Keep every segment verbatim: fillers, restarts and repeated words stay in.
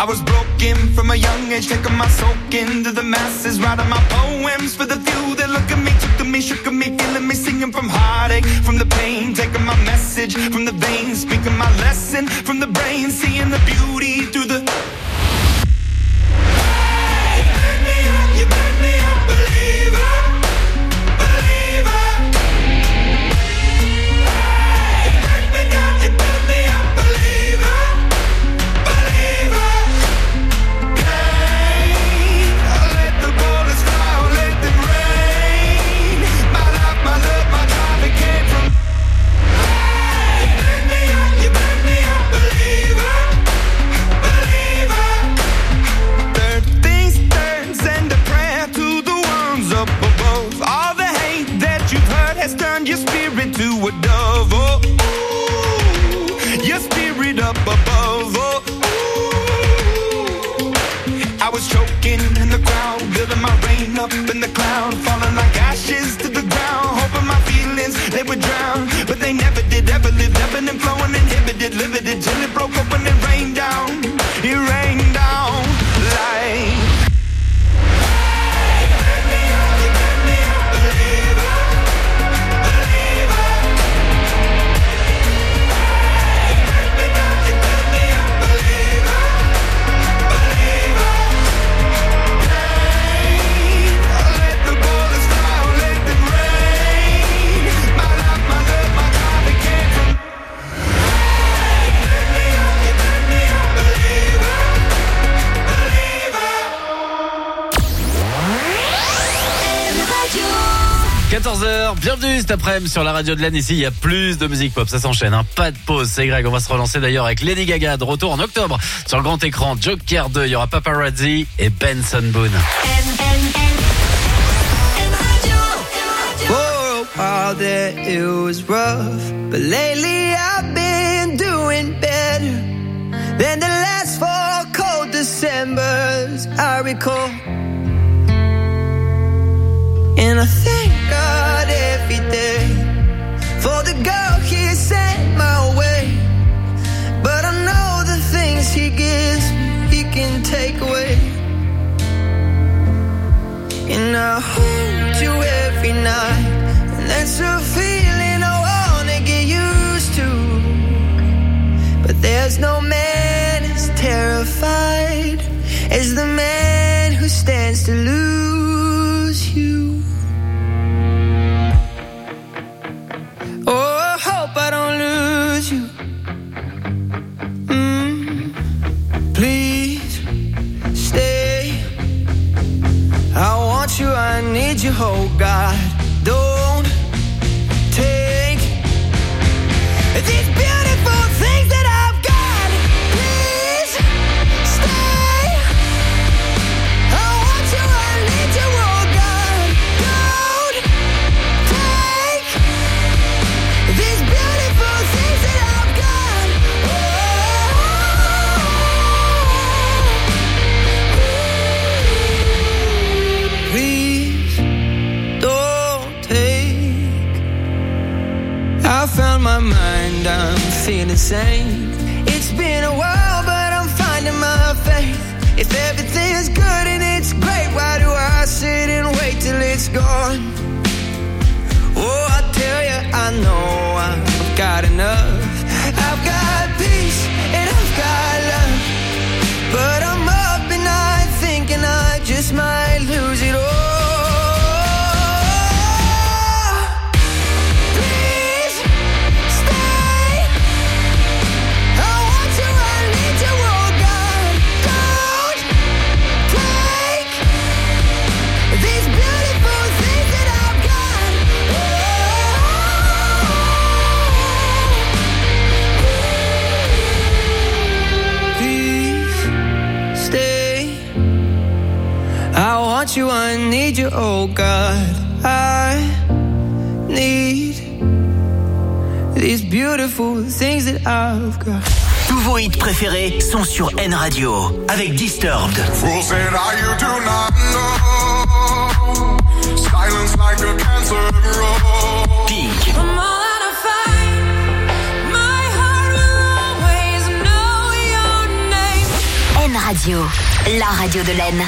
I was broken from a young age, taking my soak into the masses, writing my poems for the few that look at me, took to me, shook at me, feeling me, singing from heartache, from the pain, taking my message from the veins, speaking my lesson from the brain, seeing the beauty through the. Hey, you burn me up, you burn me up, believer, believer. Hey, you burn me down, you burn me up, believer, believer. Pain, I let the bullets fly, let them rain. My life, my love, my drive, it came from. Hey, you burn me up, you burn me up, believer, believer. Third things turns and a prayer to the ones up above. All the hate that you've heard has turned your spirit to a dove. Oh, ooh, your spirit up above. Oh, ooh. I was choking in the crowd, building my rain up in the cloud, falling like ashes to the ground, hoping my feelings they would drown, but they never did. Ever lived, ebbing and flowing, inhibited, limited, till it broke open and rained down. It rained down like. Hey, burn me up, you burn me up, believer, believer. Hey, burn me down, you burn me up, believer, believer. Pain, I let the bullets fly, let them rain. My life, my love, my drive, it came from. Hey, burn me up, you burn me up, believer, believer. quatorze heures, bienvenue cet après-midi sur la radio de l'Anne. Ici, il y a plus de musique pop, ça s'enchaîne, hein. Pas de pause, c'est Greg. On va se relancer d'ailleurs avec Lady Gaga, de retour en octobre sur le grand écran. Joker deux, il y aura Paparazzi et Benson Boone. For a while there it was rough, but lately I've been doing better than the last four cold Decembers I recall. And I thank God every day for the girl He sent my way. But I know the things He gives me, He can take away. And I hold you every night, and that's a feeling I wanna get used to. But there's no man as terrified as the man who stands to lose you. Oh, I hope I don't lose you. Mm, please stay. I want you, I need you, oh God. Don't take these beautiful things that I've got. Please stay. I want you, I need you, oh God. Don't take these beautiful things that I've got. Oh, please don't take. I found my mind, I'm feeling sane. It's been a while, but I'm finding my faith. If everything's good and it's great, why do I sit and wait till it's gone? Oh, I tell you, I know I've got enough. I've got peace and I've got love, but I'm up and I thinking I just might lose it all. Please stay. I want you, I need you, oh God. Don't take these beautiful things that I've got. Please stay. I want you, I need you, oh God. I need these beautiful things that I've got. Tous vos hits préférés sont sur N Radio avec Disturbed. Fool said I you do not know. Silence like a cancer grows. Pink. I'm all out of fight. My heart will always know your name. N N Radio, la radio de l'Aisne.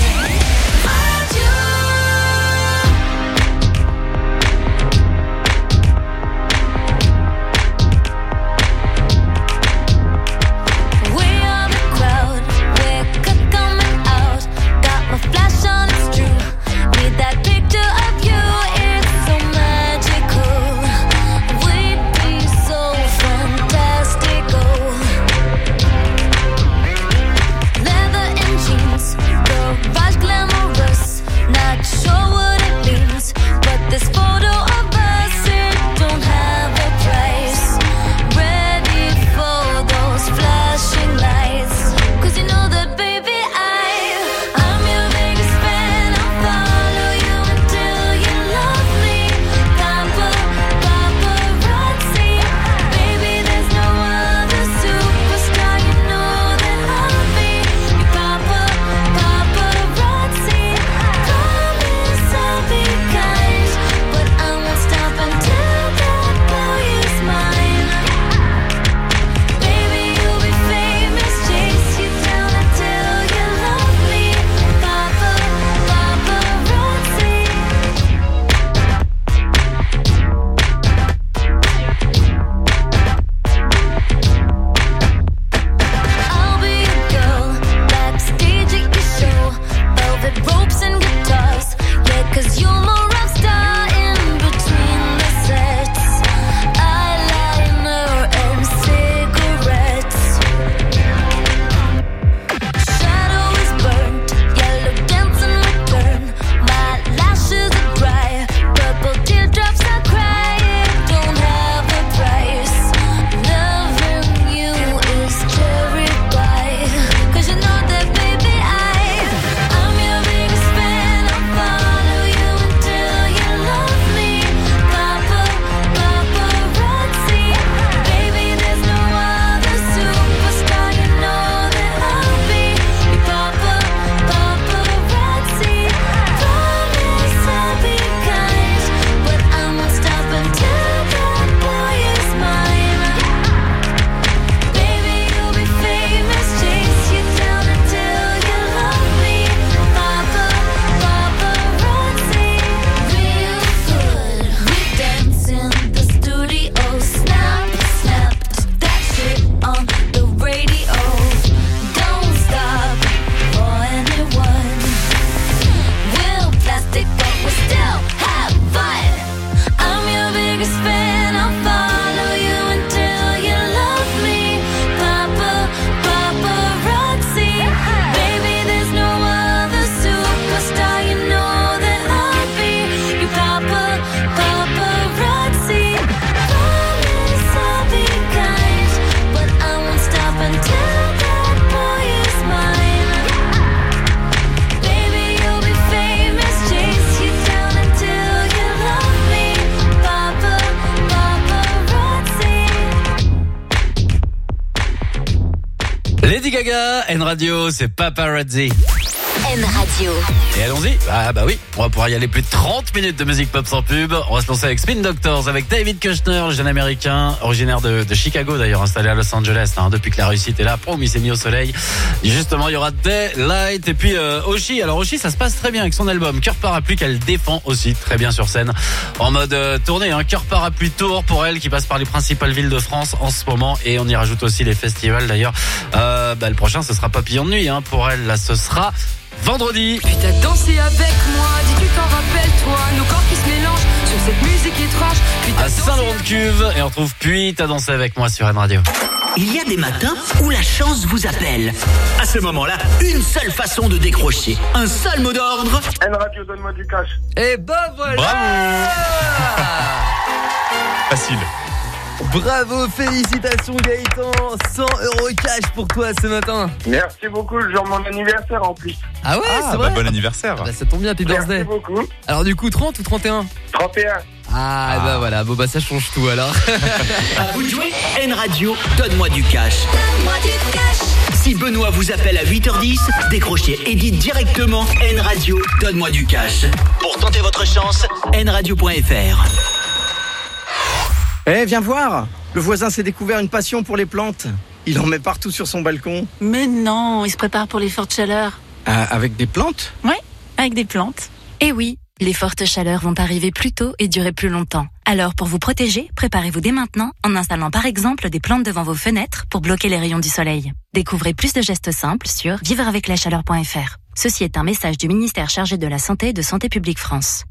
Lady Gaga, N Radio, c'est Paparazzi. N Radio. Et allons-y. Ah bah oui, on va pouvoir y aller plus de trente minutes de musique pop sans pub. On va se lancer avec Spin Doctors, avec David Kushner, le jeune américain, originaire de, de Chicago d'ailleurs, installé à Los Angeles, hein, depuis que la réussite est là. Promis, il s'est mis au soleil. Et justement, il y aura Daylight et puis euh, Oshi. Alors Oshi, ça se passe très bien avec son album Cœur Parapluie qu'elle défend aussi très bien sur scène. En mode euh, tournée, hein, Cœur Parapluie Tour pour elle qui passe par les principales villes de France en ce moment. Et on y rajoute aussi les festivals d'ailleurs. Euh, bah, le prochain, ce sera Papillon de Nuit, hein, pour elle. Là, ce sera vendredi. Puis t'as dansé avec moi, dis-tu t'en rappelles toi, nos corps qui se mélangent sur cette musique étrange. Puis t'as À Saint-Laurent-de-Cuve, et on retrouve Puis t'as dansé avec moi sur N Radio. Il y a des matins où la chance vous appelle. À ce moment-là, une seule façon de décrocher. Un seul mot d'ordre. N Radio, donne-moi du cash. Et bah voilà. Bravo. Facile. Bravo, félicitations Gaëtan, cent euros cash pour toi ce matin. Merci beaucoup, le jour de mon anniversaire en plus. Ah ouais, Ah, c'est bah, vrai. bon anniversaire. Bah, ça tombe bien, happy Merci birthday. beaucoup. Alors du coup, trente ou trente et un? trente et un. Ah, Ah. bah voilà, bon bah ça change tout alors. À vous de jouer. N Radio, donne-moi du cash. Donne-moi du cash. Si Benoît vous appelle à huit heures dix, décrochez et dites directement N Radio, donne-moi du cash. Pour tenter votre chance, n radio point f r. Eh, viens voir. Le voisin s'est découvert une passion pour les plantes. Il en met partout sur son balcon. Mais non, il se prépare pour les fortes chaleurs. Ah, avec des plantes? Ouais, avec des plantes. Eh oui, les fortes chaleurs vont arriver plus tôt et durer plus longtemps. Alors pour vous protéger, préparez-vous dès maintenant en installant par exemple des plantes devant vos fenêtres pour bloquer les rayons du soleil. Découvrez plus de gestes simples sur vivre avec la chaleur point f r. Ceci est un message du ministère chargé de la Santé et de Santé publique France.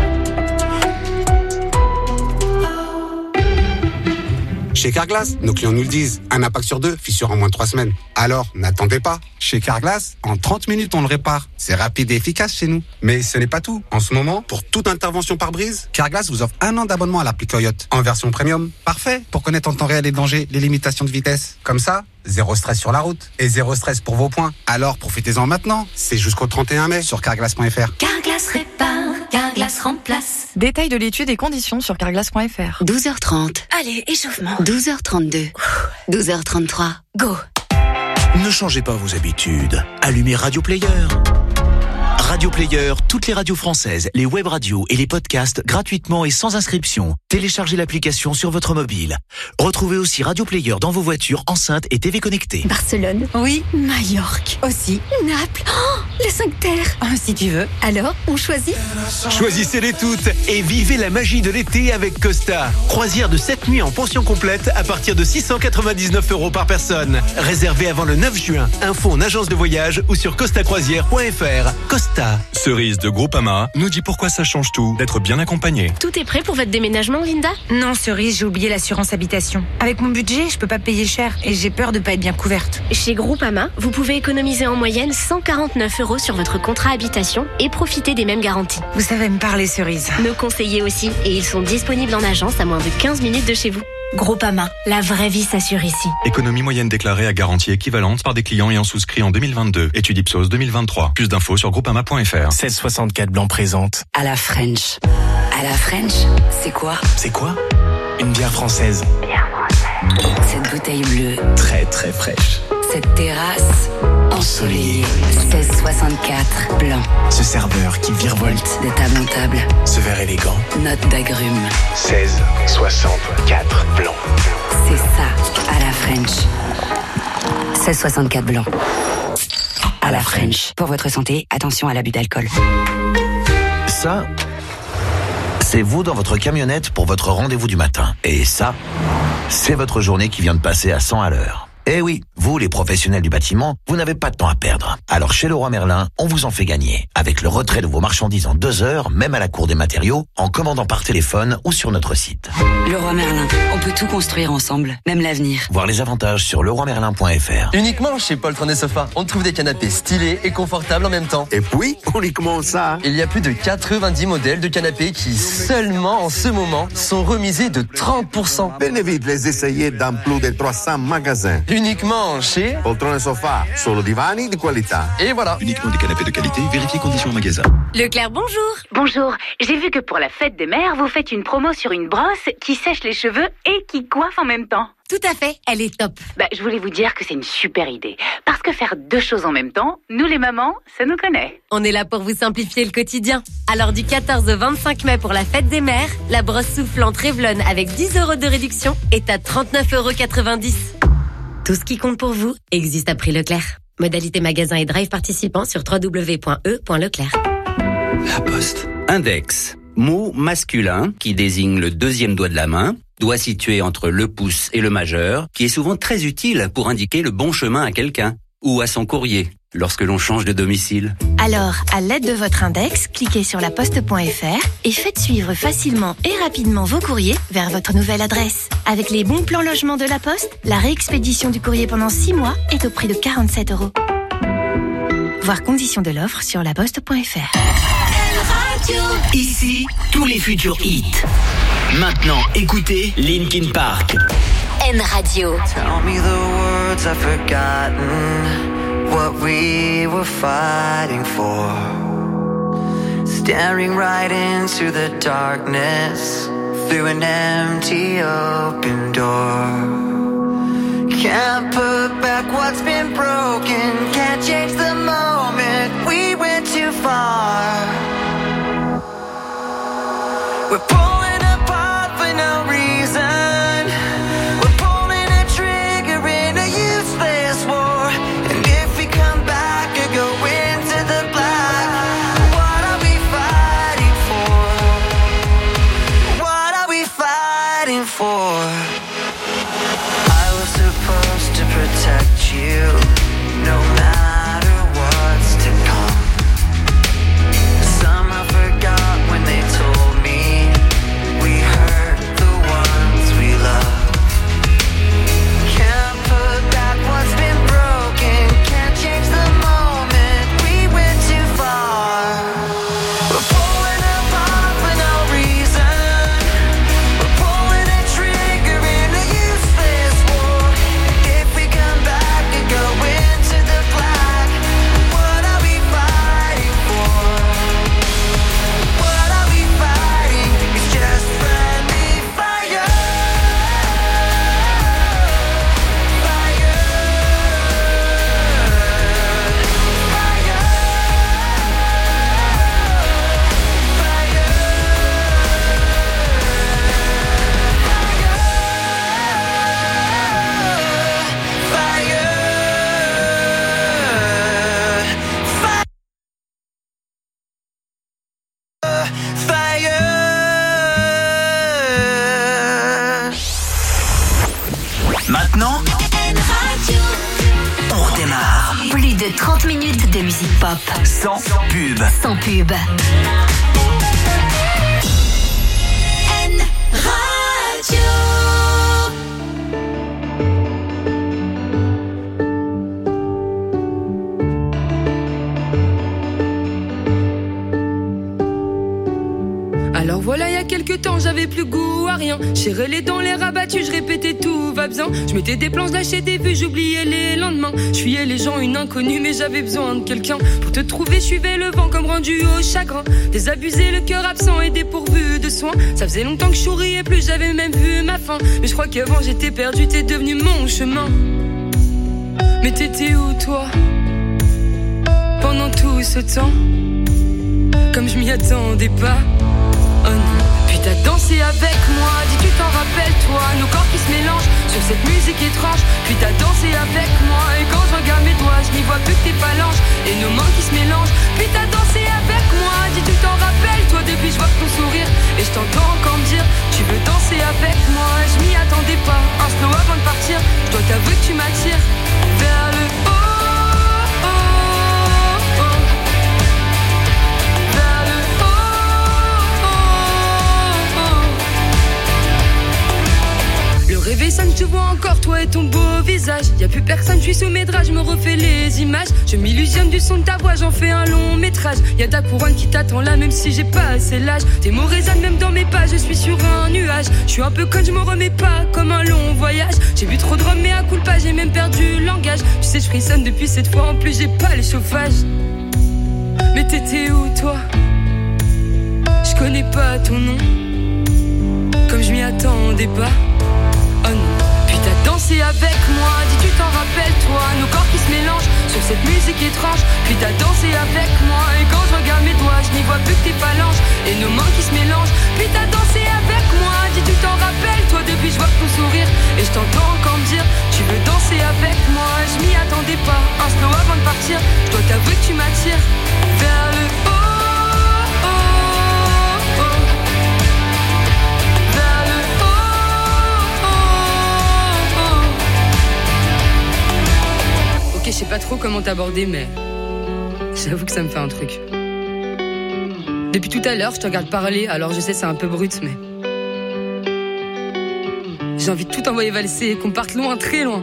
Chez Carglass, nos clients nous le disent. Un impact sur deux, fissure en moins de trois semaines. Alors, n'attendez pas. Chez Carglass, en trente minutes, on le répare. C'est rapide et efficace chez nous. Mais ce n'est pas tout. En ce moment, pour toute intervention par brise, Carglass vous offre un an d'abonnement à l'appli Coyote. En version premium. Parfait pour connaître en temps réel les dangers, les limitations de vitesse. Comme ça, zéro stress sur la route. Et zéro stress pour vos points. Alors, profitez-en maintenant. C'est jusqu'au trente et un mai sur carglass point f r. Carglass répare, Carglass remplace. Détail de l'étude et conditions sur carglass point f r. douze heures trente. Allez, échauffement. douze heures trente-deux. douze heures trente-trois. Go. Ne changez pas vos habitudes. Allumez Radio Player. Radio Player, toutes les radios françaises, les web radios et les podcasts gratuitement et sans inscription. Téléchargez l'application sur votre mobile. Retrouvez aussi Radio Player dans vos voitures, enceintes et T V connectées. Barcelone. Oui. Majorque. Aussi. Naples. Oh, les cinq terres. Ah, si tu veux. Alors, on choisit? Choisissez-les toutes et vivez la magie de l'été avec Costa. Croisière de sept nuits en pension complète à partir de six cent quatre-vingt-dix-neuf euros par personne. Réservé avant le neuf juin. Info en agence de voyage ou sur costa croisière point f r. Costa. Cerise de Groupama nous dit pourquoi ça change tout d'être bien accompagné. Tout est prêt pour votre déménagement, Linda? Non, Cerise, j'ai oublié l'assurance habitation. Avec mon budget, je peux pas payer cher et j'ai peur de pas être bien couverte. Chez Groupama, vous pouvez économiser en moyenne cent quarante-neuf euros sur votre contrat habitation et profiter des mêmes garanties. Vous savez me parler, Cerise. Nos conseillers aussi, et ils sont disponibles en agence à moins de quinze minutes de chez vous. Groupama, la vraie vie s'assure ici. Économie moyenne déclarée à garantie équivalente par des clients ayant souscrit en deux mille vingt-deux. Étude Ipsos deux mille vingt-trois. Plus d'infos sur groupama point f r. seize soixante-quatre Blanc présente. À la French. À la French, c'est quoi? C'est quoi? Une bière française. Bière française. Cette bouteille bleue. Très très fraîche. Cette terrasse ensoleillée. seize soixante-quatre Blanc. Ce serveur qui virevolte. De table en table. Ce verre élégant. Note d'agrumes. seize soixante-quatre Blanc. C'est ça, à la French. seize soixante-quatre Blanc. À la French. Pour votre santé, attention à l'abus d'alcool. Ça, c'est vous dans votre camionnette pour votre rendez-vous du matin. Et ça, c'est votre journée qui vient de passer à cent à l'heure. Eh oui, vous, les professionnels du bâtiment, vous n'avez pas de temps à perdre. Alors chez Leroy Merlin, on vous en fait gagner. Avec le retrait de vos marchandises en deux heures, même à la cour des matériaux, en commandant par téléphone ou sur notre site. Leroy Merlin, on peut tout construire ensemble, même l'avenir. Voir les avantages sur leroy merlin point f r. Uniquement chez Paul Trône et Sofa, on trouve des canapés stylés et confortables en même temps. Et puis, uniquement ça. Il y a plus de quatre-vingt-dix modèles de canapés qui, seulement en ce moment, sont remisés de trente pour cent. Venez vite les essayer dans plus de trois cents magasins. Uniquement chez Poltrone Sofa, solo divani di qualità. Et voilà. Uniquement des canapés de qualité, vérifiez conditions au magasin. Leclerc, bonjour. Bonjour, j'ai vu que pour la fête des mères, vous faites une promo sur une brosse qui sèche les cheveux et qui coiffe en même temps. Tout à fait, elle est top. Bah, je voulais vous dire que c'est une super idée. Parce que faire deux choses en même temps, nous les mamans, ça nous connaît. On est là pour vous simplifier le quotidien. Alors du quatorze au vingt-cinq mai pour la fête des mères, la brosse soufflante Revlon avec dix euros de réduction est à trente-neuf euros quatre-vingt-dix. Tout ce qui compte pour vous existe à prix Leclerc. Modalité magasin et drive participant sur w w w point e point leclerc. La Poste. Index, mot masculin qui désigne le deuxième doigt de la main, doigt situé entre le pouce et le majeur, qui est souvent très utile pour indiquer le bon chemin à quelqu'un ou à son courrier lorsque l'on change de domicile. Alors, à l'aide de votre index, cliquez sur la poste point f r et faites suivre facilement et rapidement vos courriers vers votre nouvelle adresse. Avec les bons plans logement de la Poste, la réexpédition du courrier pendant six mois est au prix de quarante-sept euros. Voir conditions de l'offre sur la poste point f r. Ici, tous les futurs hits. Maintenant, écoutez Linkin Park. N Radio. Tell me the words I've forgotten. What we were fighting for. Staring right into the darkness through an empty open door. Can't put back what's been broken. Can't change the moment we went too far. We're pulling apart for no reason. We're pulling a trigger into you. Plus de trente minutes de musique pop. Sans pub. Sans pub. N Radio. Alors voilà, il y a quelques temps, j'avais plus goût à rien. J'ai les dents, les rabattus, je répétais tout va bien. Je mettais des plans, je lâchais des vues, j'oubliais les lendemains. Je fuyais les gens, une inconnue, mais j'avais besoin de quelqu'un. Pour te trouver, je suivais le vent comme rendu au chagrin. Désabusé, le cœur absent et dépourvu de soins. Ça faisait longtemps que je souriais plus, j'avais même vu ma fin. Mais je crois qu'avant j'étais perdu, t'es devenu mon chemin. Mais t'étais où toi pendant tout ce temps? Comme je m'y attendais pas. Oh non. Puis t'as dansé avec moi, dis tu t'en rappelles toi, nos corps qui se mélangent sur cette musique étrange. Puis t'as dansé avec moi, et quand je regarde mes doigts, je n'y vois plus que tes phalanges et nos mains qui se mélangent. Puis t'as dansé avec moi, dis tu t'en rappelles toi, depuis je vois ton sourire et je t'entends encore me dire tu veux danser avec moi. Je m'y attendais pas, un slow avant de partir, je dois t'avouer que tu m'attires vers le haut. Le réveil sonne, je te vois encore, toi et ton beau visage. Y'a plus personne, je suis sous mes draps, je me refais les images. Je m'illusionne du son de ta voix, j'en fais un long métrage. Y'a ta couronne qui t'attend là, même si j'ai pas assez l'âge. Tes mots résonnent même dans mes pas, je suis sur un nuage. Je suis un peu conne, je m'en remets pas, comme un long voyage. J'ai bu trop de rhum, mais à coup de pas, j'ai même perdu le langage. Tu sais, je frissonne depuis cette fois, en plus j'ai pas le chauffage. Mais t'étais où toi? Je connais pas ton nom, comme je m'y attendais pas. Oh non. Puis t'as dansé avec moi, dis tu t'en rappelles toi, nos corps qui se mélangent sur cette musique étrange. Puis t'as dansé avec moi, et quand je regarde mes doigts, je n'y vois plus que tes phalanges et nos mains qui se mélangent. Puis t'as dansé avec moi, dis tu t'en rappelles toi, depuis je vois ton sourire et je t'entends encore me dire tu veux danser avec moi. Je m'y attendais pas, un slow avant de partir, je dois t'avouer que tu m'attires vers le haut. Je sais pas trop comment t'aborder, mais j'avoue que ça me fait un truc. Depuis tout à l'heure, je te regarde parler, alors je sais c'est un peu brut, mais j'ai envie de tout envoyer valser, qu'on parte loin, très loin.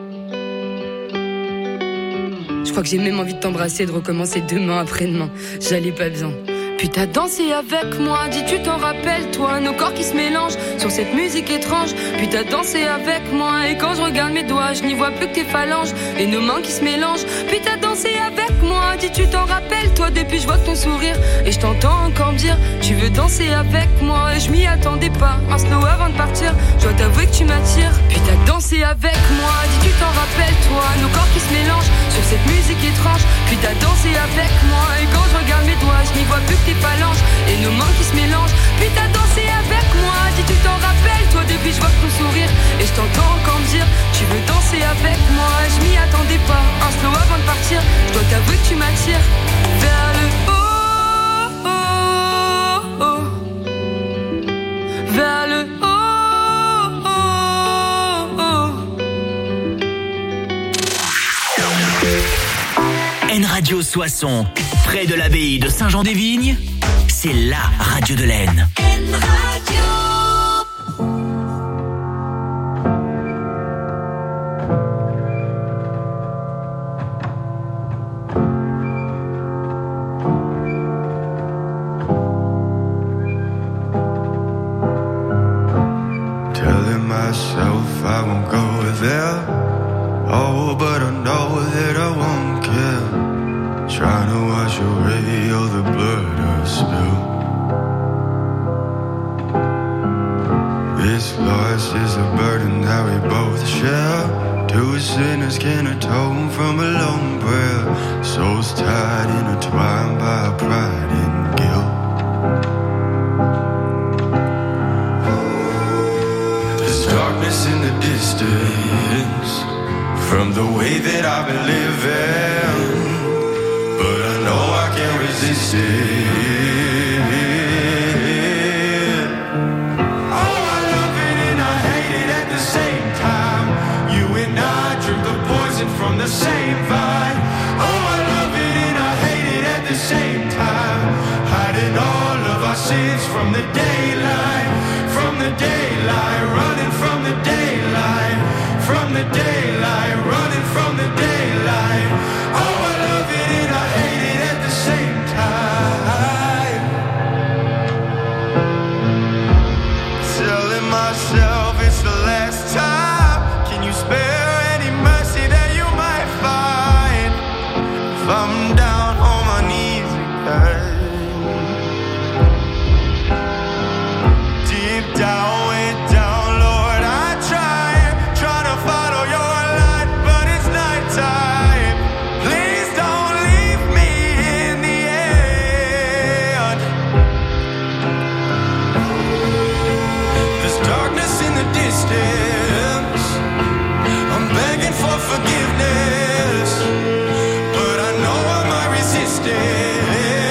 Je crois que j'ai même envie de t'embrasser, de recommencer demain après-demain. J'allais pas bien. Puis t'as dansé avec moi, dis tu t'en rappelles toi, nos corps qui se mélangent sur cette musique étrange. Puis t'as dansé avec moi, et quand je regarde mes doigts, je n'y vois plus que tes phalanges et nos mains qui se mélangent. Puis t'as dansé avec moi, dis tu t'en rappelles toi, depuis je vois ton sourire et je t'entends encore me dire tu veux danser avec moi. Et je m'y attendais pas, un slow avant de partir, je dois t'avouer que tu m'attires. Puis t'as dansé avec moi, dis tu t'en rappelles toi, nos corps qui se mélangent sur cette musique étrange. Puis t'as dansé avec moi, et quand je regarde mes doigts, je n'y vois plus que tes phalanges et nos mains qui se mélangent. Puis t'as dansé avec moi, dis tu t'en rappelles toi, depuis je vois ton sourire et je t'entends encore me dire tu veux danser avec moi. Je m'y attendais pas, un slow avant de partir, je dois t'avouer que tu m'attires vers le haut, oh, oh, vers le haut, oh, oh. N Radio Soissons, près de l'abbaye de Saint-Jean-des-Vignes, c'est la radio de l'Aisne. N Radio. Telling myself I won't go there. Oh, but I know that I won't care. Trying to wash away all the blood I spilled. This loss is a burden that we both share. Two sinners can atone from a lone prayer. Souls tied, intertwined by pride and guilt. There's darkness in the distance from the way that I've been living, but I know I can't resist it. Oh, I love it and I hate it at the same time. You and I drink the poison from the same vine. Oh, sins from the daylight, from the daylight, running from the daylight, from the daylight, running from the daylight. Oh, I love it and I hate it at the same time. Telling myself it's the last time. Can you spare any mercy that you might find? If I'm down on my knees again, deep down, way down, Lord, I try, try to follow your light, but it's nighttime. Please don't leave me in the end. There's darkness in the distance. I'm begging for forgiveness, but I know I might resist it.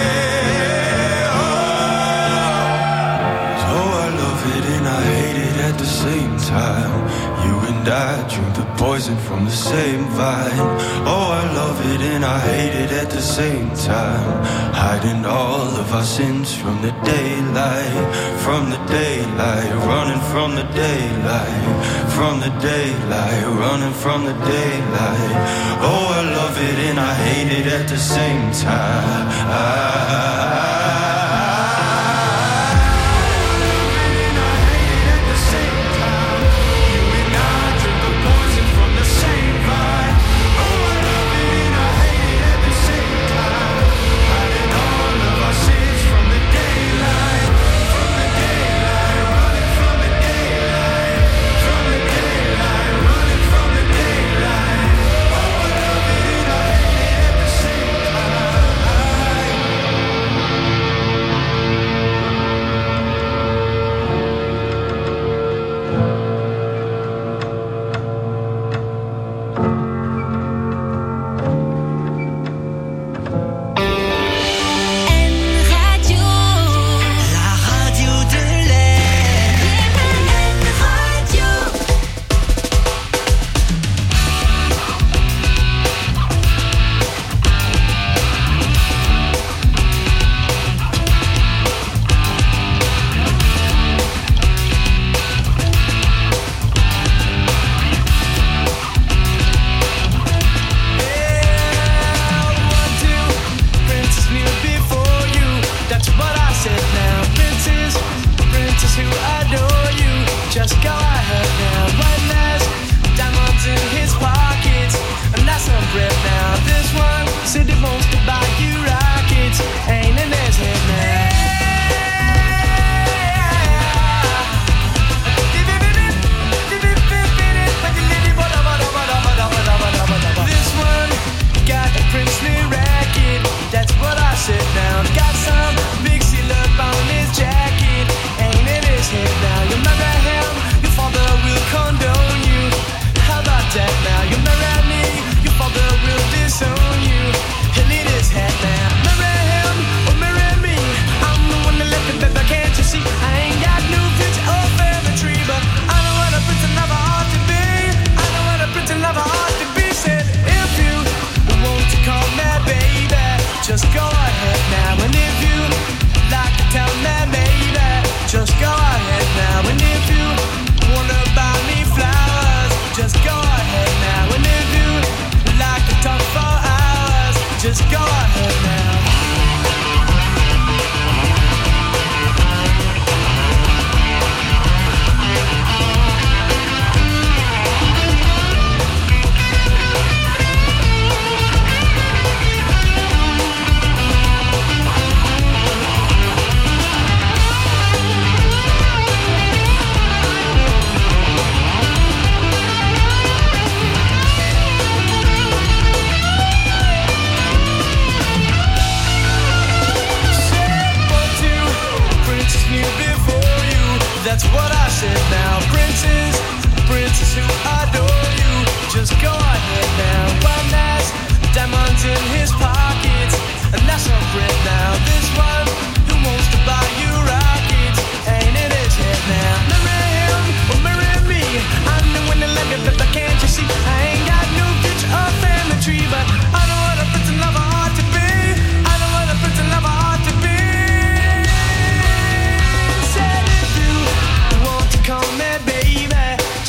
Oh, so I love it and I hate it at the same time. You and I drink the poison from the same vine. Oh, I love it and I hate it at the same time. Hiding all of our sins from the daylight, from the daylight, running from the daylight, from the daylight, running from the daylight. Oh, I love it and I hate it at the same time. I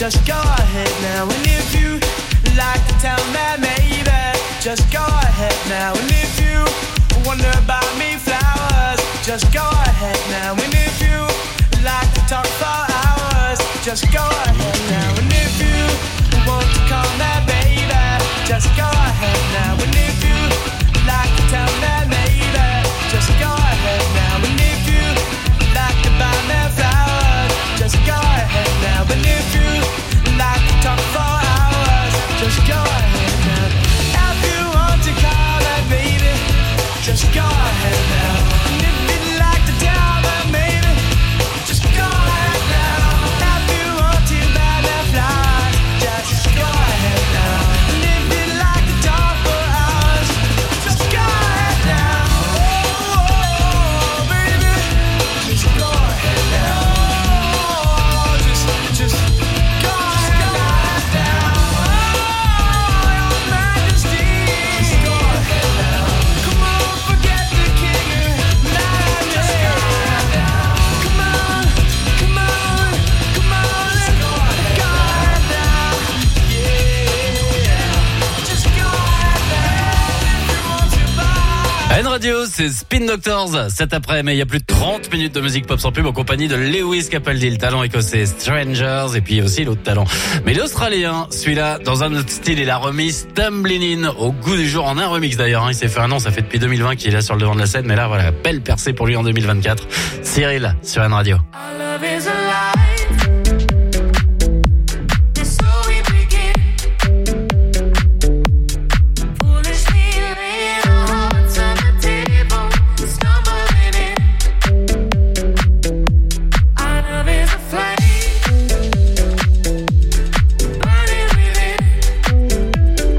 just go ahead now. And if you like to tell me maybe, just go ahead now. And if you wonder about me flowers, just go ahead now. And if you like to talk for hours, just go ahead now. And if you want to call me baby, just go ahead now. And if you like to tell me maybe, just go ahead now. And if you like to buy me flowers, just go ahead now. And if you like to talk for hours, just go ahead now. If you want to call me baby, just go ahead now. And if you'd like to tell me maybe, just go ahead now. If you want to buy me flowers, just go ahead now. And if you'd like to talk for hours, just go ahead now. Oh, oh, baby, just go ahead now. Oh, just, just go ahead now. Oh, your majesty, just go ahead now. Come on, forget the king and majesty. Come on, come on, come on, let's go ahead now. Yeah, just go ahead now. If you want to buy. N Radio, c'est Spin Doctors. Cet après, mais il y a plus de trente minutes de musique pop sans pub en compagnie de Lewis Capaldi, le talent écossais Strangers, et puis aussi l'autre talent. Mais l'Australien, celui-là, dans un autre style, il a remis Stumbling In au goût du jour, en un remix d'ailleurs. Hein. Il s'est fait un an, ça fait depuis deux mille vingt qu'il est là sur le devant de la scène, mais là, voilà, belle percée pour lui en deux mille vingt-quatre. Cyril, sur N Radio. Our love is alive. It's so we begin. Foolishly laying our hearts on the table, stumbling in. Our love is a flame, burning within.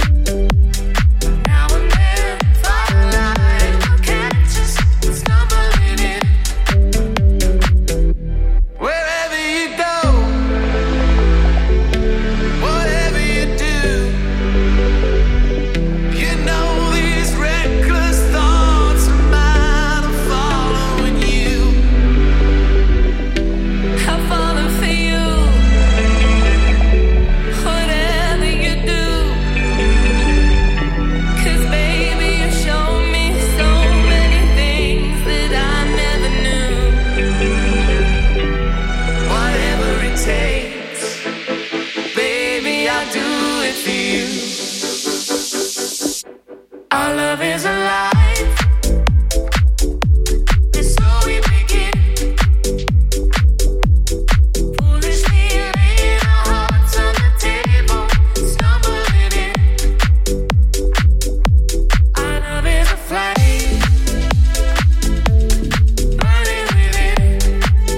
Now and then, firelight will catch us, stumbling in. Wherever you go, whatever you do, you know these reckless thoughts are mine, I'm following you. I'm falling for you. Whatever you do, 'cause baby you show me so many things that I never knew. Whatever it takes, baby, I'll do it for you. Our love is alive. It's so we begin. Foolishly laying our hearts on the table, stumbling in. Our love is a flame, burning within.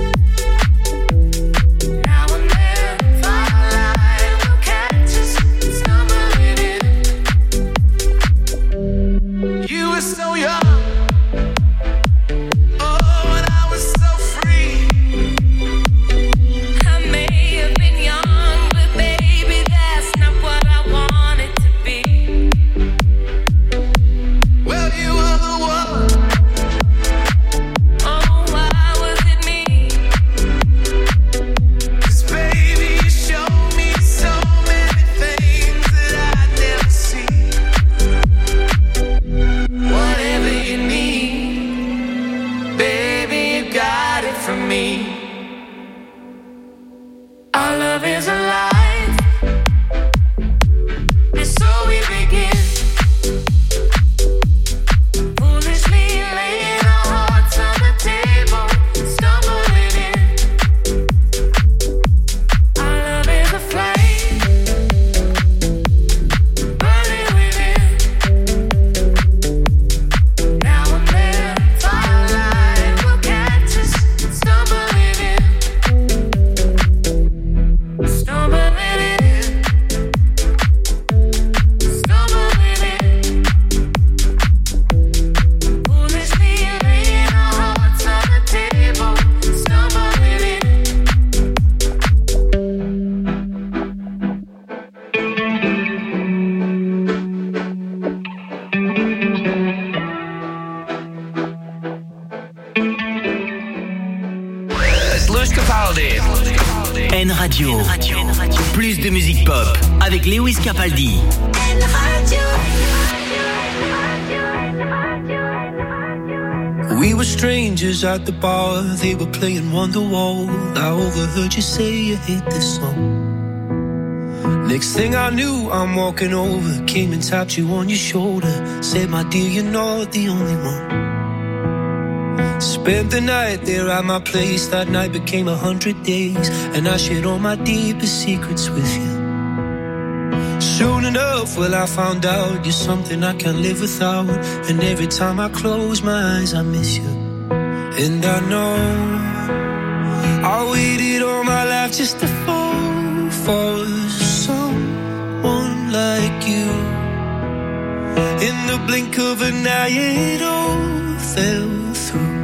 Now and then, firelight will catch us, stumbling in. You were so young, oh, and I was so free. I may have been young, but baby, that's not what I wanted to be. Well, you were the one. Oh, why was it me? 'Cause baby, you showed me so many things that I'd never seen. Whatever you need, baby, you got it from me. Our love is alive. And so we begin. Foolishly laying our hearts on the table, stumbling in. Our love is a flame, burning within. Now and then, firelight will catch us, stumbling in. Stumbling in. Stumbling in. Foolishly laying our hearts on the table, stumbling in. It's Lewis Capaldi. N Radio. Plus de musique pop avec Lewis Capaldi. N Radio. We were strangers at the bar, they were playing Wonderwall. I overheard you say you hate this song. Next thing I knew, I'm walking over, came and tapped you on your shoulder, said, my dear, you're not the only one. Spent the night there at my place, that night became a hundred days, and I shared all my deepest secrets with you. Soon enough, well, I found out you're something I can't live without, and every time I close my eyes, I miss you. And I know I waited all my life just to fall for someone like you. In the blink of an eye, it all fell through.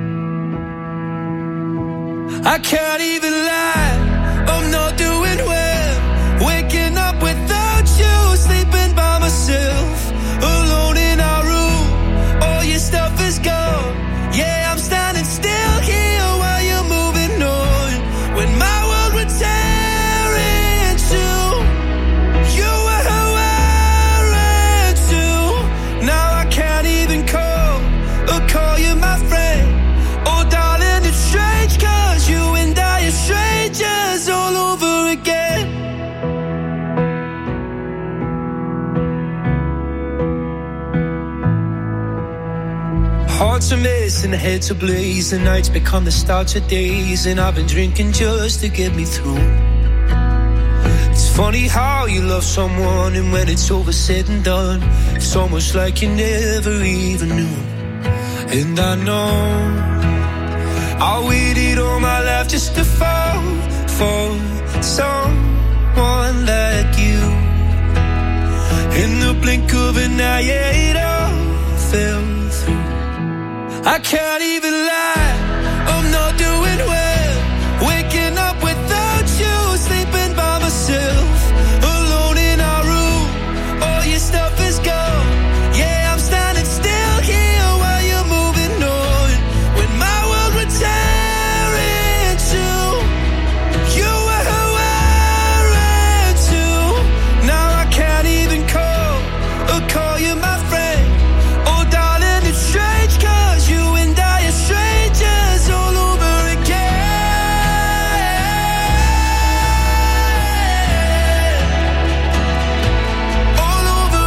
I can't even lie, I'm not doing well. Waking up without you, sleeping by myself, alone in our room, all your stuff is gone. Yeah, I'm standing still here while you're moving on. When my world would tear in two, you were who I ran to. Now I can't even call or call you my friend. Oh darling, it's strange, cause you and I are strangers all over again. Hearts are missing, heads ablaze, the nights become the start of days, and I've been drinking just to get me through. It's funny how you love someone, and when it's over said and done, it's almost like you never even knew. And I know I waited all my life just to fall for someone like you. In the blink of an eye, it all fell through. I can't even lie, I'm not doing well. Waking up without you, sleeping by myself, alone in our room, all your stuff is gone. Yeah, I'm standing still here while you're moving on. When my world would tear in two, you were who I ran to. Now I can't even call or call you my friend. Oh darling, it's strange, cause you and I are strangers all over again. All over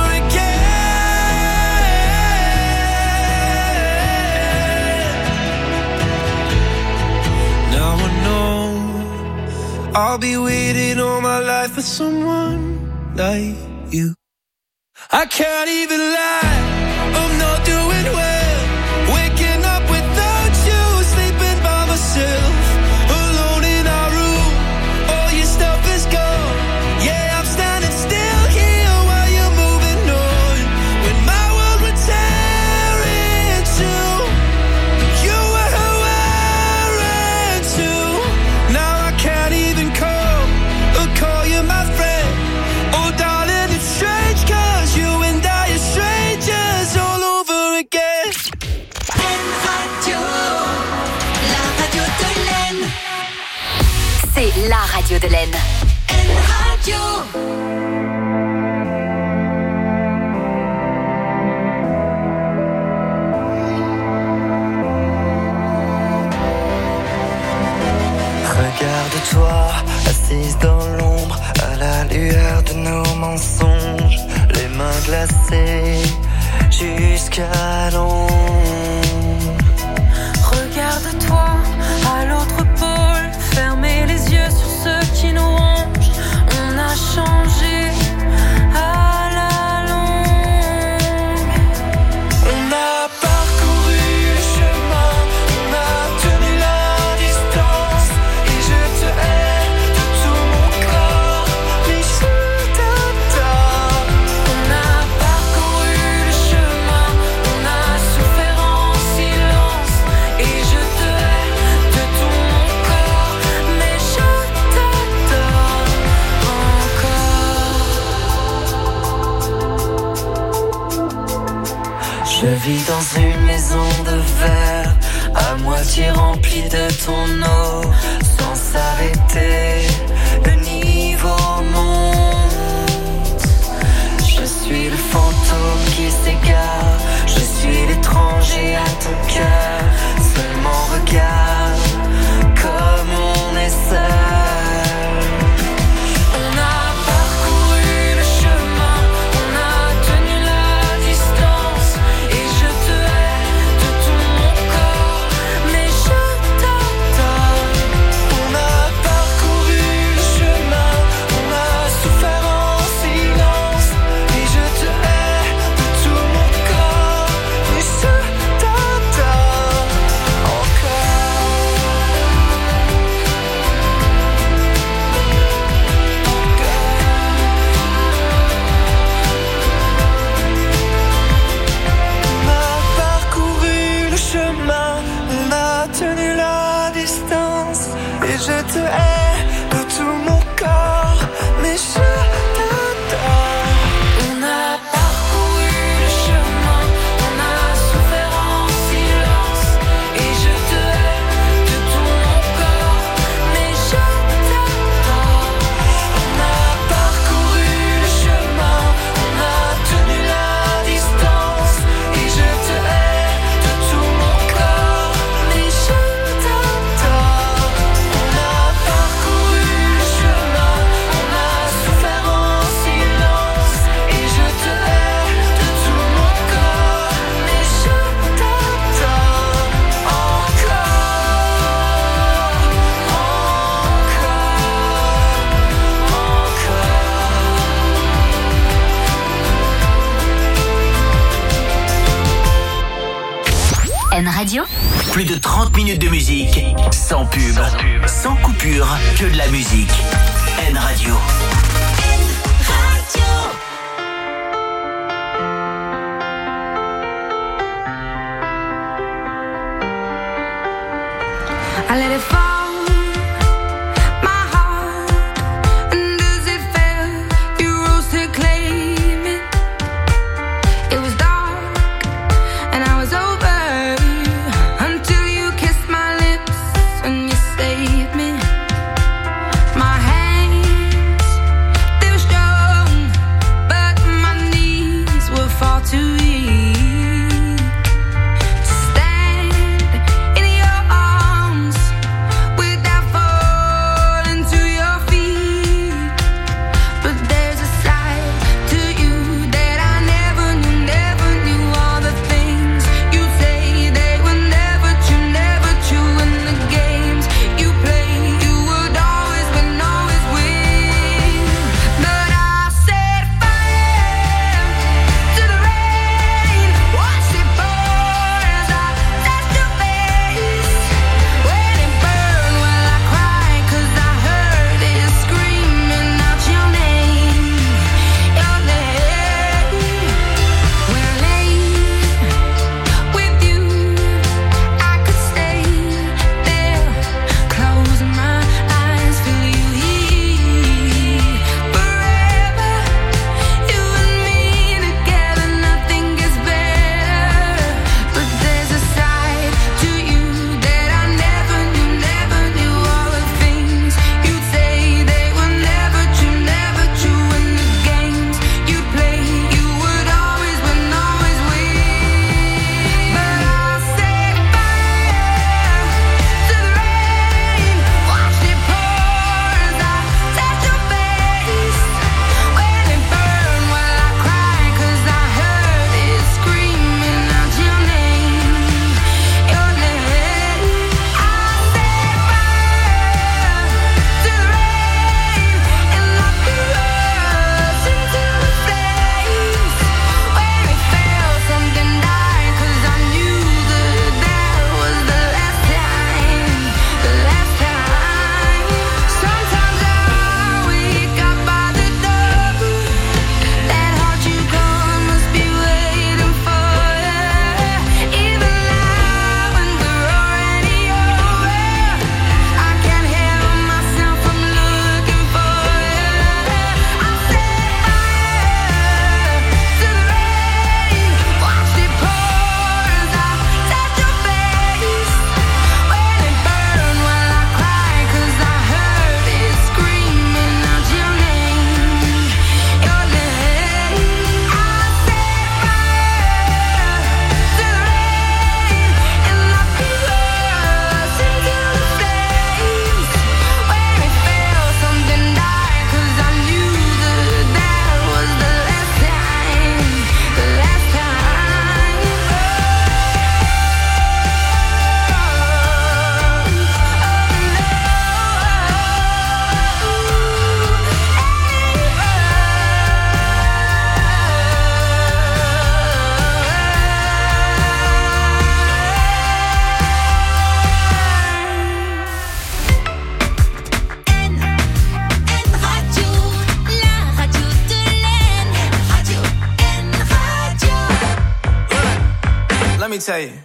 again. Now I know I'll be waiting all my life for someone like you. I can't even lie, I'm not doing well. Waking up without you, sleeping by myself, alone in our room, all your stuff is gone. Yeah, I'm standing still here while you're moving on. When my world would tear in two, you were who I ran to. Now I can't even call or call you my friend. Oh darling, it's strange, cause you and I are strangers all over again. C'est la radio de l'Aisne. N Radio. Regarde-toi, assise dans l'ombre, à la lueur de nos mensonges, les mains glacées jusqu'à l'ombre. Regarde-toi à l'autre pôle, fermez les yeux sur ce qui nous ronge. On a changé à la longue. On a parcouru le chemin, on a tenu la distance, et je te hais de tout mon corps, mais je t'adore. On a parcouru le chemin, on a souffert en silence, et je te hais de tout mon corps, mais je t'adore encore. Je vis dans une maison de verre, à moitié rempli de ton eau, sans s'arrêter, le niveau monte. Je suis le fantôme qui s'égare, je suis l'étranger à ton cœur. Seulement regarde comme on est seul. On a parcouru le chemin, on a tenu la distance, et je te hais de tout mon corps, mais je t'adore. On a parcouru le chemin, on a souffert en silence, et je te hais de tout mon corps, mais je t'adore encore. On a parcouru le chemin, on a tenu la distance, et je te hais de tout mon corps, mais je t'adore. On a parcouru le chemin, on a souffert en silence, et je te hais de tout mon corps, mais je t'adore. On a parcouru le chemin, on a tenu la distance, et je te hais de tout mon corps, mais je t'adore. On a parcouru le chemin, on a souffert en silence, et je te hais de tout mon corps, mais je t'adore N Radio. Plus de trente minutes de musique, sans pub, sans coupure, que de la musique. N Radio. I let it fall, my heart, and as it fell, you rose to claim it. It was dark, and I was over, until you kissed my lips, and you saved me. My hands, they were strong, but my knees were far too weak to stand in your arms let me tell you.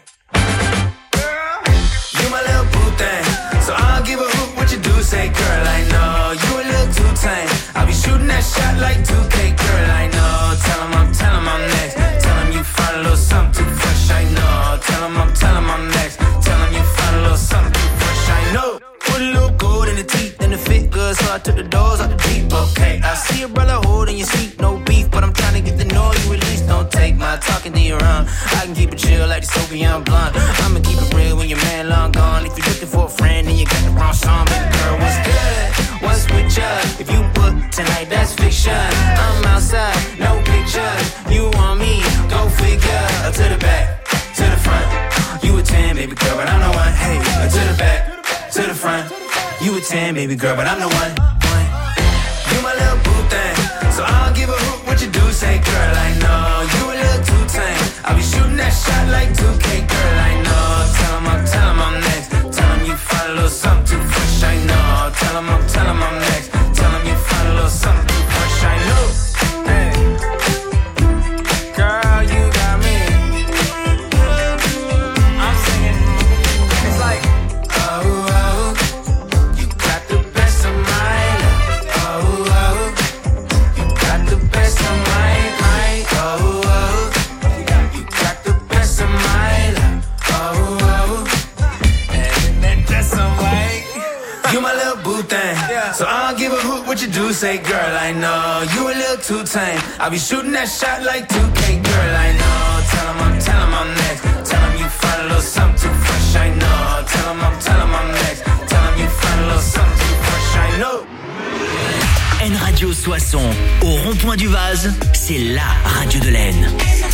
You my little boo thing, so I'll give a hoot what you do say, girl, I know. You a little too tame, I'll be shooting that shot like two K, girl, I know. Tell him I'm, tell him I'm next. Tell him you find a little something too fresh, I know. Tell him I'm, tell him I'm next. Tell him you find a little something too fresh, I know. Put a little gold in the teeth and the fit good, so I took the doors out the deep, okay. I see a brother holding your seat, no beef, but I'm trying to get the noise you release. Don't take my talking to your own. I can keep it chill like the Soviet blunt. I'ma keep it real when your man long gone. If you're looking for a friend and you got the wrong song, baby girl, what's good? What's with ya? If you book tonight, that's fiction. I'm outside, no pictures. You want me? Go figure. To the back, to the front. You a ten, baby girl, but I'm the one. Hey, to the back, to the front. You a ten, baby girl, but I'm the one. one. You my little boo thing, so I'll give a hoot what you do say, girl, I know. You a little too tame, I'll be shooting that shot like two K, girl, I know. Tell him I'm, tell him I'm next. Tell him you find a little something too fresh, I know. Tell him I'm, tell him I'm next. Tell him you find a little something too fresh, I know. Hey, girl, you got me. I'm singing, it's like, oh, oh, you got the best of my life. Oh, oh, you got the best of my life. Oh, oh, you got the best of my life. Oh, oh, and then that's some white. You my little boo thing, so I don't give a hoot what you do say, girl, I know. You a little too tame, I'll be shooting that shot like two K, girl, I know. Tell him I'm, tell him I'm next. Tell him you find a little something too fresh, I know. Tell him I'm, tell him I'm next. Tell him you find a little something too fresh, I know. N Radio Soissons, au rond-point du Vase, c'est la radio de l'Aisne.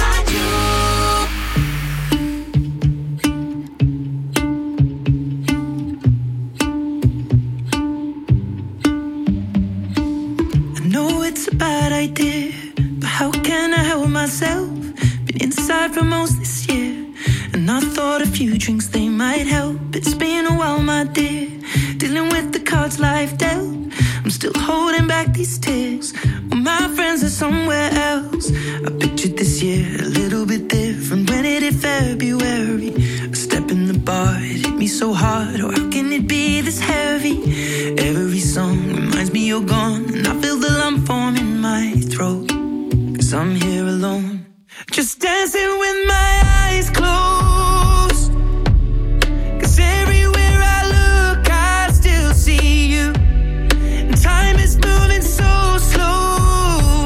I know it's a bad idea, but how can I help myself? Been inside for most this year, and I thought a few drinks they might help. It's been a while, my dear, dealing with the cards life dealt. I'm still holding back these tears when my friends are somewhere else. I pictured this year a little bit different. When it hit February, a step in the bar, it hit me so hard. Oh, how can it be this heavy? Every song reminds me you're gone, and I feel the lump form in my throat. Cause I'm here alone, just dancing with my eyes closed. Cause everywhere I look I still see you. Time is moving so slow,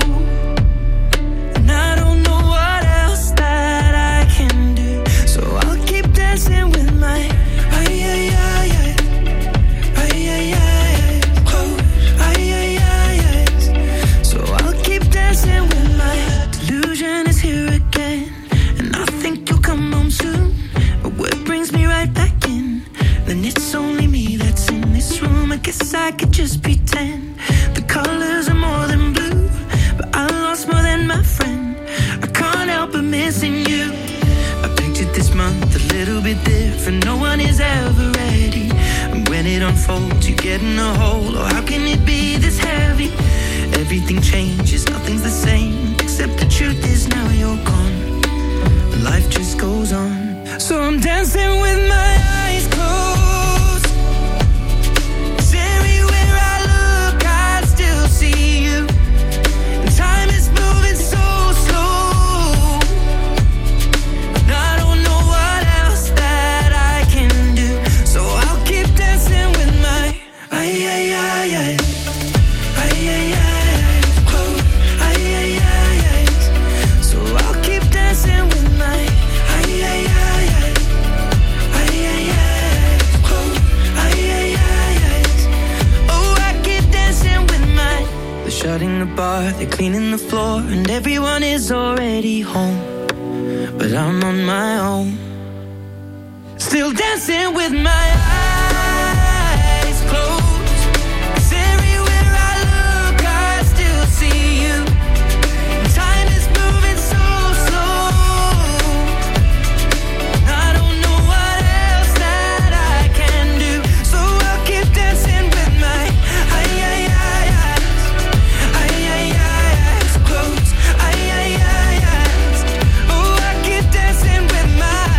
and I don't know what else that I can do. So I'll keep dancing with my ay ay ay ay ay ay ay close ay ay ay ay. So I'll keep dancing with my delusion is here again, and I think you'll come home soon. But what brings me right back in? Then it's only me that's in this room. I guess I could just pretend the colors are more than blue, but I lost more than my friend. I can't help but missing you. I pictured this month a little bit different. No one is ever ready, and when it unfolds you get in a hole. Oh, how can it be this heavy? Everything changes, nothing's the same, except the truth is now you're gone, and life just goes on. So I'm dancing with my eyes closed. Cause everywhere I look I still see you. And time is moving so slow, and I don't know what else that I can do. So I'll keep dancing with my ay ay ay ay ay ay ay close ay ay ay ay. So I'll keep dancing with my ay ay ay ay ay ay ay close ay ay ay ay. Oh, I keep dancing with my. They're shutting the bar, they're cleaning the floor, and everyone is already home, but I'm on my own, still dancing with my eyes closed. 'Cause everywhere I look I still see you. Time is moving so slow, I don't know what else that I can do. So I'll keep dancing with my ay ay ay eyes ay ay ay eyes closed ay ay ay eyes. Oh, I keep dancing with my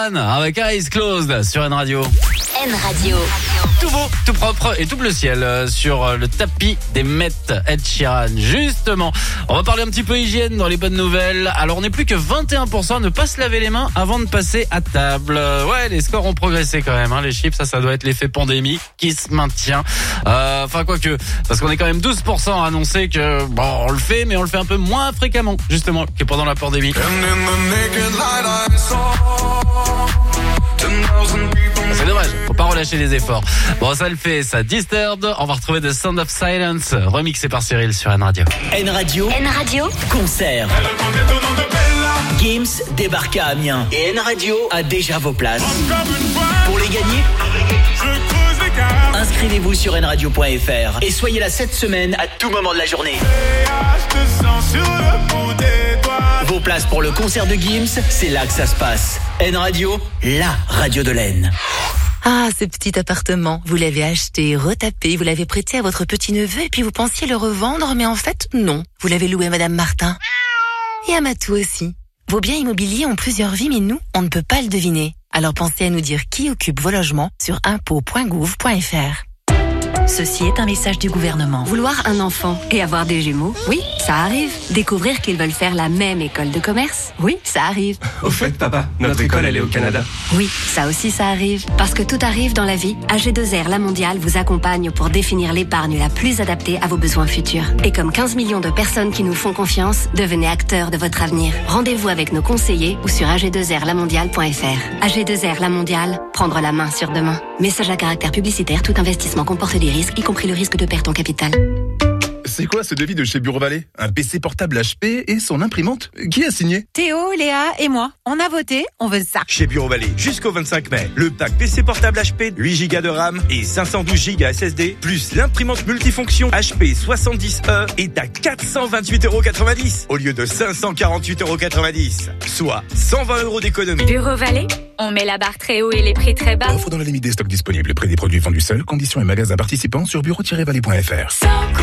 Sheeran avec Eyes Closed sur N Radio. N Radio. Tout beau, tout propre et tout bleu ciel euh, sur euh, le tapis des Met. Ed Sheeran, justement. On va parler un petit peu hygiène dans les bonnes nouvelles. Alors on n'est plus que vingt et un pour cent à ne pas se laver les mains avant de passer à table. Euh, ouais, les scores ont progressé quand même, hein, les chiffres, ça, ça doit être l'effet pandémie qui se maintient. Euh, enfin, quoique, parce qu'on est quand même douze pour cent à annoncer que, bon, on le fait, mais on le fait un peu moins fréquemment, justement, que pendant la pandémie. C'est dommage, faut pas relâcher les efforts. Bon, ça le fait, ça. Disturbed, on va retrouver The Sound of Silence, remixé par Cyril sur N Radio. N Radio. N Radio. Concert. Gims débarque à Amiens et N Radio a déjà vos places. Pour les gagner, inscrivez-vous sur n radio point f r et soyez là cette semaine à tout moment de la journée. Vos places pour le concert de Gims, c'est là que ça se passe. N Radio, la radio de l'Aisne. Ah, ce petit appartement, vous l'avez acheté, retapé, vous l'avez prêté à votre petit-neveu et puis vous pensiez le revendre, mais en fait, non. Vous l'avez loué à Madame Martin. Et à Matou aussi. Vos biens immobiliers ont plusieurs vies, mais nous, on ne peut pas le deviner. Alors pensez à nous dire qui occupe vos logements sur impôts point gouv point f r. Ceci est un message du gouvernement. Vouloir un enfant et avoir des jumeaux, oui, ça arrive. Découvrir qu'ils veulent faire la même école de commerce, oui, ça arrive. Au fait, papa, notre école, elle est au Canada. Oui, ça aussi, ça arrive. Parce que tout arrive dans la vie, A G deux R La Mondiale vous accompagne pour définir l'épargne la plus adaptée à vos besoins futurs. Et comme quinze millions de personnes qui nous font confiance, devenez acteurs de votre avenir. Rendez-vous avec nos conseillers ou sur a g deux r la mondiale point f r. A G deux R La Mondiale, prendre la main sur demain. Message à caractère publicitaire, tout investissement comporte des risques, y compris le risque de perte en capital. C'est quoi ce devis de chez Bureau Vallée? Un P C portable H P et son imprimante? Qui a signé? Théo, Léa et moi. On a voté, on veut ça. Chez Bureau Vallée, jusqu'au vingt-cinq mai, le pack P C portable H P, huit giga de RAM et cinq cent douze giga S S D, plus l'imprimante multifonction H P soixante-dix E est à quatre cent vingt-huit euros quatre-vingt-dix au lieu de cinq cent quarante-huit euros quatre-vingt-dix, soit cent vingt euros d'économie. Bureau Vallée, on met la barre très haut et les prix très bas. Offre dans la limite des stocks disponibles. Prix des produits vendus seuls. Conditions et magasins participants sur bureau tiret vallée point f r.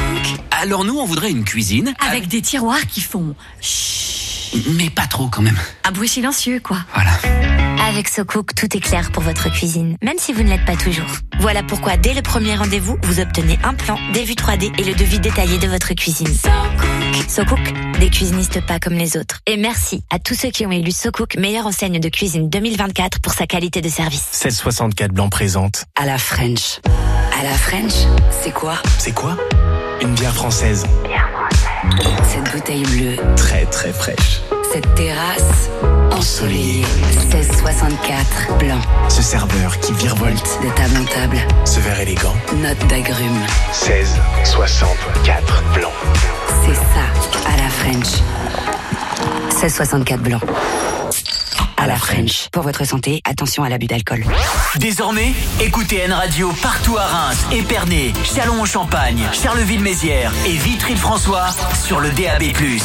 Alors nous, on voudrait une cuisine Avec des tiroirs qui font chut. Mais pas trop quand même. Un bruit silencieux, quoi. Voilà. Avec SoCook, tout est clair pour votre cuisine, même si vous ne l'êtes pas toujours. Voilà pourquoi, dès le premier rendez-vous, vous obtenez un plan, des vues trois D et le devis détaillé de votre cuisine. SoCook. SoCook, des cuisinistes pas comme les autres. Et merci à tous ceux qui ont élu SoCook meilleure enseigne de cuisine deux mille vingt-quatre pour sa qualité de service. sept soixante-quatre Blanc présente. À la French. À la French, c'est quoi? C'est quoi? Une bière française. Bière française. Cette bouteille bleue. Très très fraîche. Cette terrasse ensoleillée. seize soixante-quatre Blanc. Ce serveur qui virevolte. De table en table. Ce verre élégant. Note d'agrumes. seize soixante-quatre Blanc. C'est ça, à la French. seize soixante-quatre Blanc. À la French. Pour votre santé, attention à l'abus d'alcool. Désormais, écoutez N Radio partout à Reims, Épernay, Châlons-en-Champagne, Charleville-Mézières et Vitry-le-François sur le D A B plus.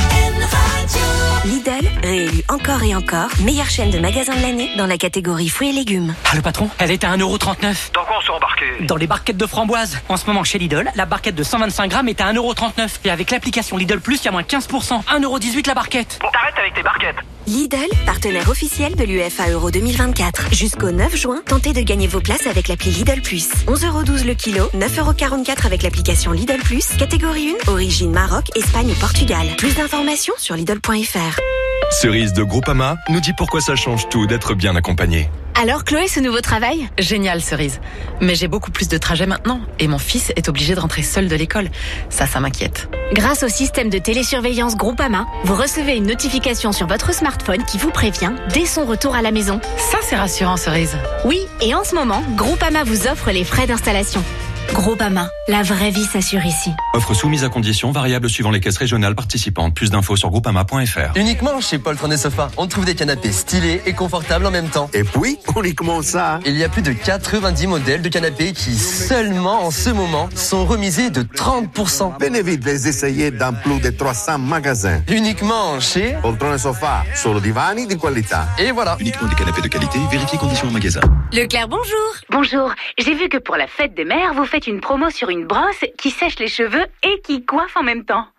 Lidl, réélu encore et encore, meilleure chaîne de magasins de l'année dans la catégorie fruits et légumes. Ah, le patron, elle est à un euro trente-neuf. Dans quoi on s'est embarqué? Dans les barquettes de framboises. En ce moment, chez Lidl, la barquette de cent vingt-cinq grammes est à un euro trente-neuf. Et avec l'application Lidl Plus, il y a moins quinze pour cent. un euro dix-huit la barquette. Bon, t'arrêtes avec tes barquettes. Lidl, partenaire officiel de l'U F A Euro deux mille vingt-quatre. Jusqu'au neuf juin, tentez de gagner vos places avec l'appli Lidl Plus. onze euros douze le kilo, neuf euros quarante-quatre avec l'application Lidl Plus. Catégorie un, origine Maroc, Espagne ou Portugal. Plus d'informations sur lidl point f r. Cerise de Groupama nous dit pourquoi ça change tout d'être bien accompagné. Alors Chloé, ce nouveau travail? Génial, Cerise. Mais j'ai beaucoup plus de trajets maintenant. Et mon fils est obligé de rentrer seul de l'école. Ça, ça m'inquiète. Grâce au système de télésurveillance Groupama, vous recevez une notification sur votre smartphone qui vous prévient dès son retour à la maison. Ça, c'est rassurant, Cerise. Oui, et en ce moment, Groupama vous offre les frais d'installation. Groupama, la vraie vie s'assure ici. Offre soumise à conditions, variables suivant les caisses régionales participantes. Plus d'infos sur groupama point f r. Uniquement chez Paul Trône et Sofa, on trouve des canapés stylés et confortables en même temps. Et puis, uniquement ça. Il y a plus de quatre-vingt-dix modèles de canapés qui, seulement en ce moment, sont remisés de trente pour cent. Venez vite les essayer dans plus de trois cents magasins. Uniquement chez Paul Trône et Sofa, solo divani di qualità. Et voilà. Uniquement des canapés de qualité, vérifiez conditions en magasin. Leclerc, bonjour. Bonjour, j'ai vu que pour la fête des mères, vous faites une promo sur une brosse qui sèche les cheveux et qui coiffe en même temps.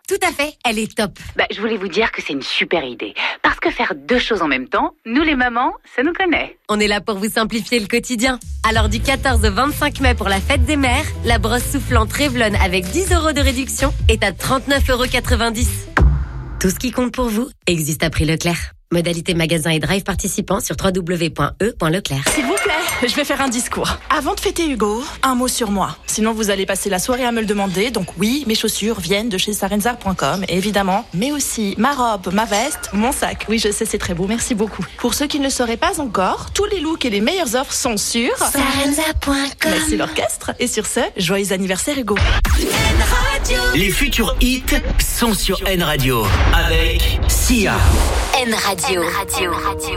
Tout à fait, elle est top. Bah, je voulais vous dire que c'est une super idée. Parce que faire deux choses en même temps, nous les mamans, ça nous connaît. On est là pour vous simplifier le quotidien. Alors du quatorze au vingt-cinq mai pour la fête des mères, la brosse soufflante Revlon avec dix euros de réduction est à trente-neuf euros quatre-vingt-dix. Tout ce qui compte pour vous existe à prix Leclerc. Modalité magasin et drive participants sur w w w point e point leclerc. S'il vous plaît, je vais faire un discours. Avant de fêter Hugo, un mot sur moi. Sinon, vous allez passer la soirée à me le demander. Donc oui, mes chaussures viennent de chez sarenzar point com, évidemment. Mais aussi ma robe, ma veste, mon sac. Oui, je sais, c'est très beau. Merci beaucoup. Pour ceux qui ne le sauraient pas encore, tous les looks et les meilleures offres sont sur sarenzar point com. Merci l'orchestre. Et sur ce, joyeux anniversaire Hugo. Les futurs hits sont sur N Radio avec Sia. N Radio. N Radio.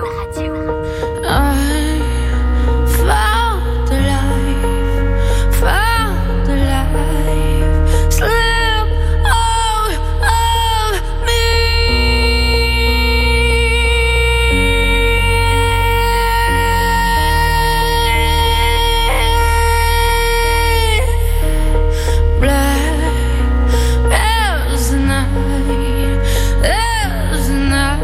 I found the life, found the life, slip out of me. Black as the night, as the night.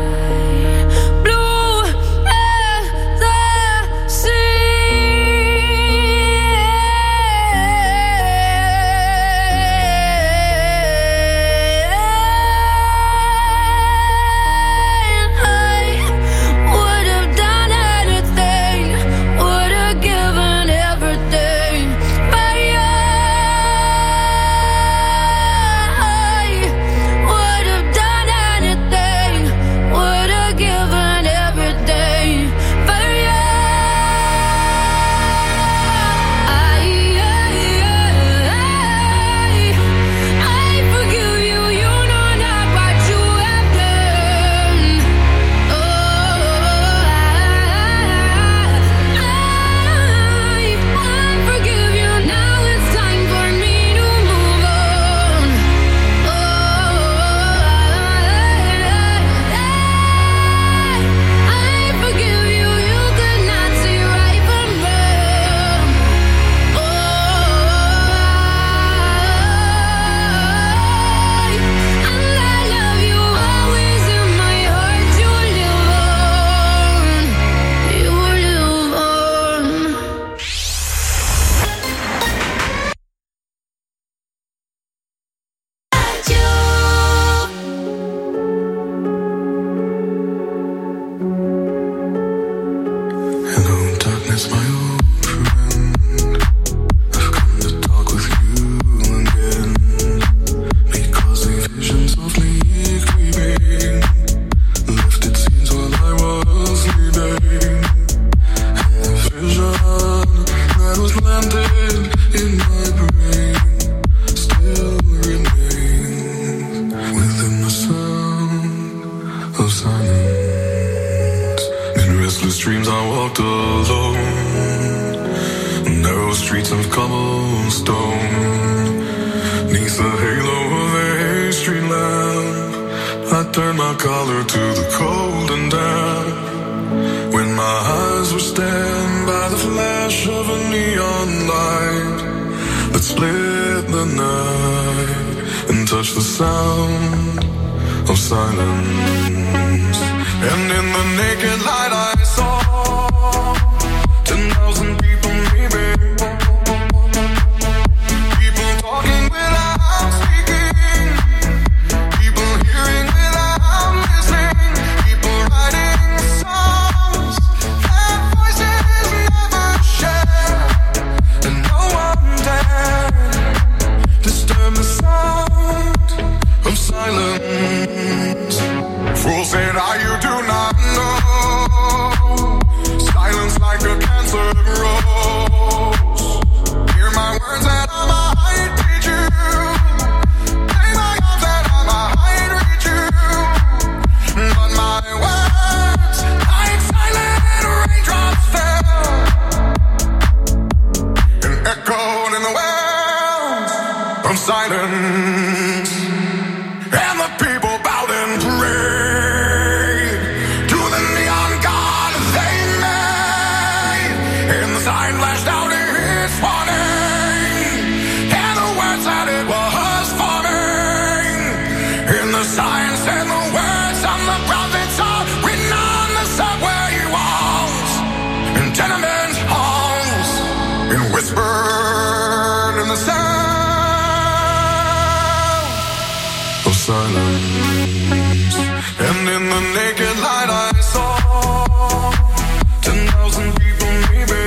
silence. And in the naked light I saw ten thousand people maybe.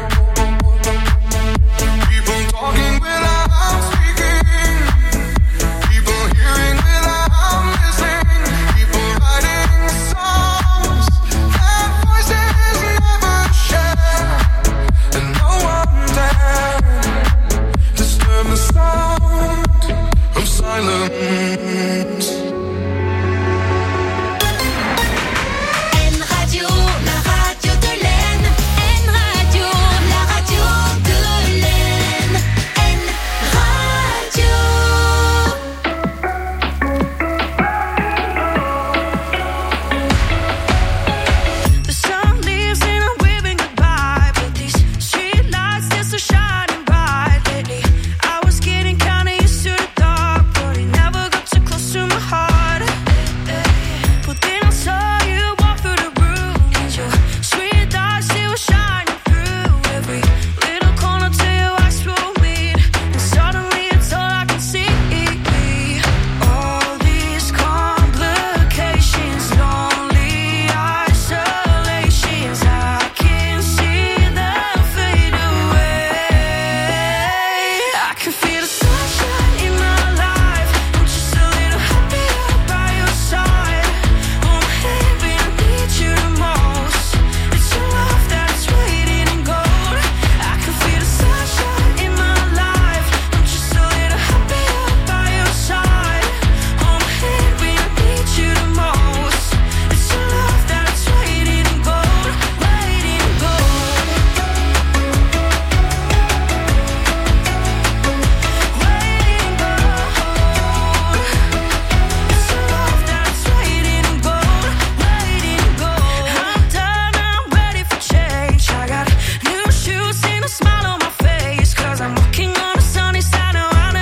People talking without speaking. People hearing without listening. People writing songs that voices never share. And no one dared disturb the sound of silence.